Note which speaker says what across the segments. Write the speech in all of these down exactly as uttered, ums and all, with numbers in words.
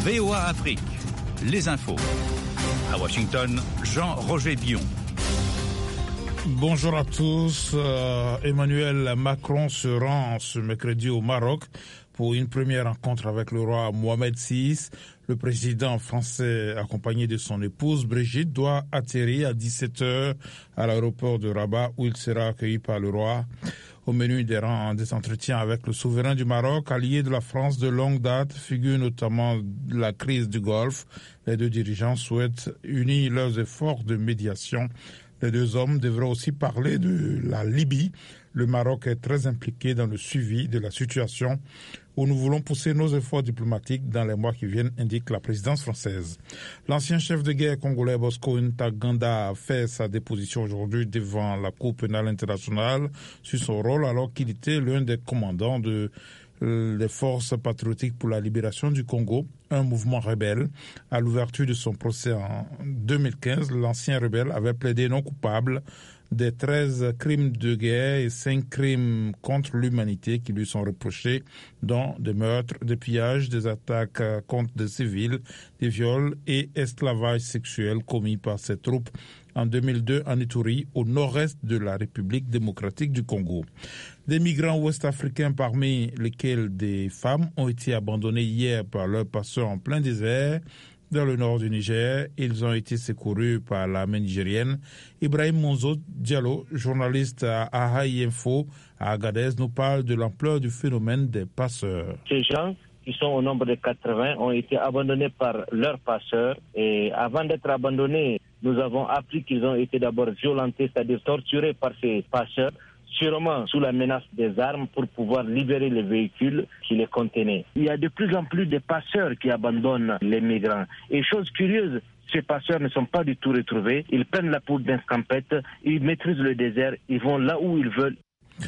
Speaker 1: V O A Afrique, les infos. À Washington, Jean-Roger Billon.
Speaker 2: Bonjour à tous. Euh, Emmanuel Macron se rend ce mercredi au Maroc pour une première rencontre avec le roi Mohamed six. Le président français, accompagné de son épouse Brigitte, doit atterrir à dix-sept heures à l'aéroport de Rabat où il sera accueilli par le roi. Au menu des rangs des entretiens avec le souverain du Maroc, allié de la France de longue date, figure notamment la crise du Golfe. Les deux dirigeants souhaitent unir leurs efforts de médiation. Les deux hommes devraient aussi parler de la Libye. Le Maroc est très impliqué dans le suivi de la situation où nous voulons pousser nos efforts diplomatiques dans les mois qui viennent, indique la présidence française. L'ancien chef de guerre congolais Bosco Ntaganda a fait sa déposition aujourd'hui devant la Cour pénale internationale sur son rôle alors qu'il était l'un des commandants de les forces patriotiques pour la libération du Congo, un mouvement rebelle. À l'ouverture de son procès en deux mille quinze, l'ancien rebelle avait plaidé non coupable des treize crimes de guerre et cinq crimes contre l'humanité qui lui sont reprochés, dont des meurtres, des pillages, des attaques contre des civils, des viols et esclavages sexuels commis par ses troupes en deux mille deux en Ituri, au nord-est de la République démocratique du Congo. Des migrants ouest-africains, parmi lesquels des femmes, ont été abandonnés hier par leurs passeurs en plein désert dans le nord du Niger. Ils ont été secourus par l'armée nigérienne. Ibrahim Monzo Diallo, journaliste à Ahaï Info à Agadez, nous parle de l'ampleur du phénomène des passeurs.
Speaker 3: Ces gens qui sont au nombre de quatre-vingts ont été abandonnés par leurs passeurs et avant d'être abandonnés, nous avons appris qu'ils ont été d'abord violentés, c'est-à-dire torturés par ces passeurs, sûrement sous la menace des armes pour pouvoir libérer les véhicules qui les contenaient. Il y a de plus en plus de passeurs qui abandonnent les migrants. Et chose curieuse, ces passeurs ne sont pas du tout retrouvés. Ils prennent la peau d'escampette, ils maîtrisent le désert, ils vont là où ils veulent.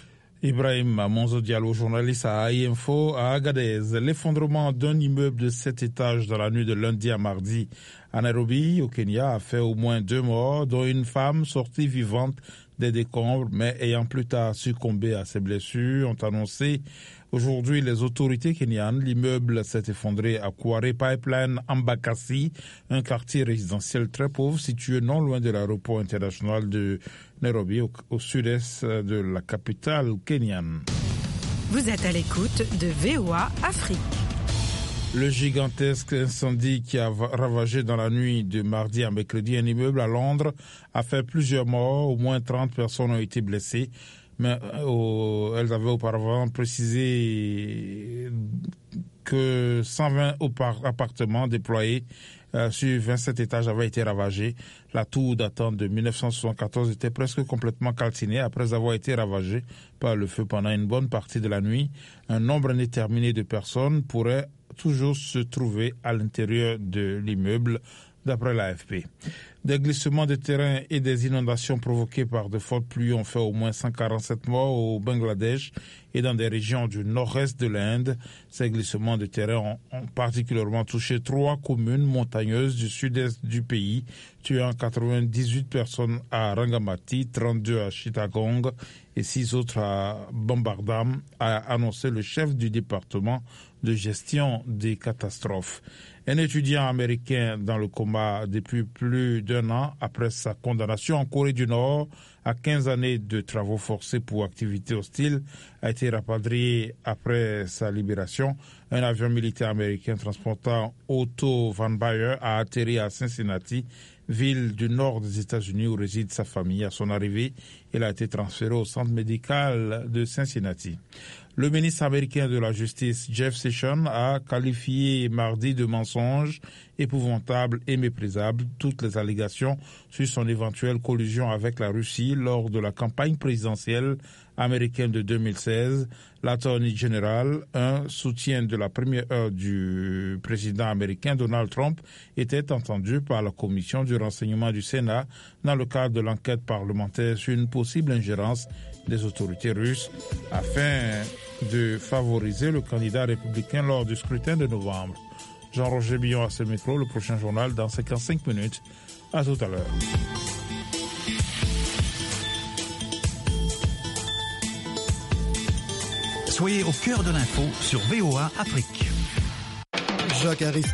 Speaker 2: Ibrahim Monzo Diallo, journaliste à A I Info à Agadez. L'effondrement d'un immeuble de sept étages dans la nuit de lundi à mardi à Nairobi, au Kenya, a fait au moins deux morts, dont une femme sortie vivante des décombres, mais ayant plus tard succombé à ses blessures, ont annoncé aujourd'hui les autorités kenyanes. L'immeuble s'est effondré à Kware Pipeline, Embakasi, un quartier résidentiel très pauvre situé non loin de l'aéroport international de Nairobi, au, au sud-est de la capitale kenyane.
Speaker 4: Vous êtes à l'écoute de V O A Afrique.
Speaker 2: Le gigantesque incendie qui a ravagé dans la nuit de mardi à mercredi un immeuble à Londres a fait plusieurs morts. Au moins trente personnes ont été blessées. Mais euh, elles avaient auparavant précisé que cent vingt appartements déployés euh, sur vingt-sept étages avaient été ravagés. La tour datant de mille neuf cent soixante-quatorze était presque complètement calcinée après avoir été ravagée par le feu pendant une bonne partie de la nuit. Un nombre indéterminé de personnes pourrait toujours se trouver à l'intérieur de l'immeuble, d'après l'A F P. Des glissements de terrain et des inondations provoquées par de fortes pluies ont fait au moins cent quarante-sept morts au Bangladesh et dans des régions du nord-est de l'Inde. Ces glissements de terrain ont, ont particulièrement touché trois communes montagneuses du sud-est du pays, tuant quatre-vingt-dix-huit personnes à Rangamati, trente-deux à Chittagong et six autres à Bambardam, a annoncé le chef du département de gestion des catastrophes. Un étudiant américain dans le coma depuis plus d'un an après sa condamnation en Corée du Nord à quinze années de travaux forcés pour activités hostiles a été rapatrié après sa libération. Un avion militaire américain transportant Otto Van Bayer a atterri à Cincinnati, ville du nord des États-Unis où réside sa famille. À son arrivée, il a été transféré au centre médical de Cincinnati. Le ministre américain de la Justice, Jeff Sessions, a qualifié mardi de mensonges épouvantables et méprisables toutes les allégations sur son éventuelle collusion avec la Russie lors de la campagne présidentielle américaine de deux mille seize. L'Attorney General, un soutien de la première heure du président américain Donald Trump, était entendu par la commission du renseignement du Sénat dans le cadre de l'enquête parlementaire sur une possible ingérence des autorités russes afin de favoriser le candidat républicain lors du scrutin de novembre. Jean-Roger Billon à ce micro, le prochain journal dans cinquante-cinq minutes. À tout à l'heure.
Speaker 1: Soyez au cœur de l'info sur V O A Afrique.
Speaker 5: Jacques Harris.